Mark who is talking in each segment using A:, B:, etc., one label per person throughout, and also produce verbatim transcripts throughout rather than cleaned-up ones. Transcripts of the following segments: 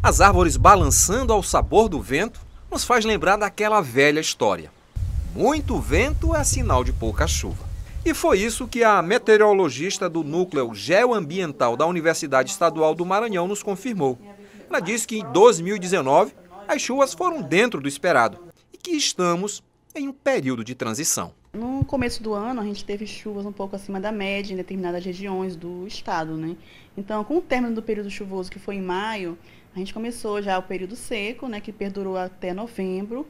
A: As árvores balançando ao sabor do vento nos faz lembrar daquela velha história. Muito vento é sinal de pouca chuva. E foi isso que a meteorologista do Núcleo Geoambiental da Universidade Estadual do Maranhão nos confirmou. Ela disse que em dois mil e dezenove as chuvas foram dentro do esperado e que estamos em um período de transição.
B: No começo do ano, a gente teve chuvas um pouco acima da média em determinadas regiões do estado, né? Então, com o término do período chuvoso, que foi em maio, a gente começou já o período seco, né, que perdurou até novembro,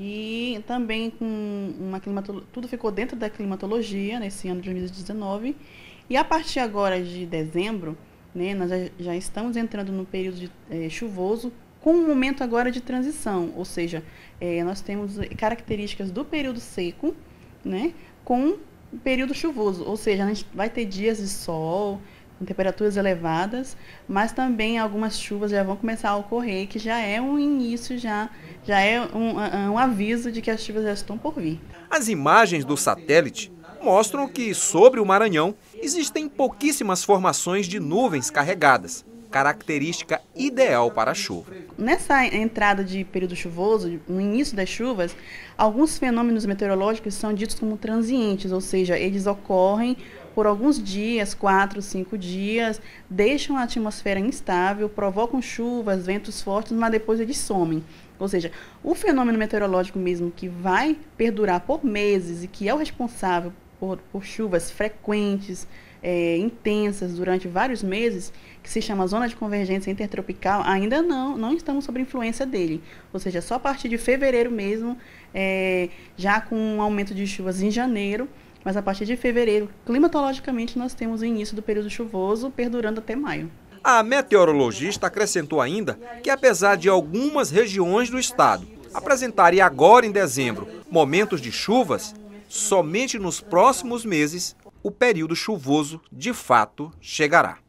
B: e também com uma climatologia, tudo ficou dentro da climatologia nesse ano de dois mil e dezenove. E a partir agora de dezembro, né, nós já, já estamos entrando no período de, é, chuvoso, com um momento agora de transição, ou seja, é, nós temos características do período seco, né, com o período chuvoso, ou seja, a gente vai ter dias de sol, com temperaturas elevadas, mas também algumas chuvas já vão começar a ocorrer, que já é um início, já, já é um, um aviso de que as chuvas já estão por vir.
A: As imagens do satélite mostram que sobre o Maranhão existem pouquíssimas formações de nuvens carregadas, característica ideal para a chuva.
B: Nessa entrada de período chuvoso, no início das chuvas, alguns fenômenos meteorológicos são ditos como transientes, ou seja, eles ocorrem por alguns dias, quatro, cinco dias, deixam a atmosfera instável, provocam chuvas, ventos fortes, mas depois eles somem. Ou seja, o fenômeno meteorológico mesmo que vai perdurar por meses e que é o responsável por, por chuvas frequentes, É, intensas durante vários meses, que se chama zona de convergência intertropical, ainda não, não estamos sob influência dele. Ou seja, só a partir de fevereiro mesmo, é, já com um aumento de chuvas em janeiro, mas a partir de fevereiro, climatologicamente, nós temos o início do período chuvoso, perdurando até maio.
A: A meteorologista acrescentou ainda que, apesar de algumas regiões do estado apresentarem agora em dezembro momentos de chuvas, somente nos próximos meses o período chuvoso de fato chegará.